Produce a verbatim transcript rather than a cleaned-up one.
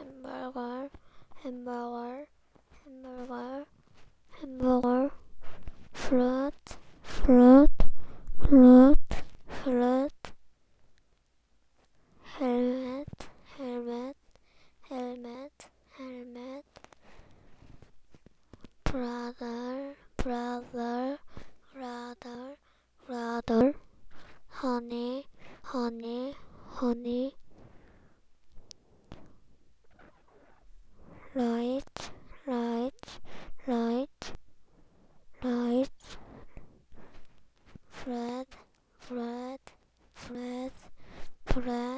hamburger, hamburger, hamburger, hamburger, fruit, fruit, fruit, fruit, helmet, helmet, helmet, helmet, brother, brother, brother, brother, honey, honey, honey, light, light, light, light, bread, bread, bread, bread.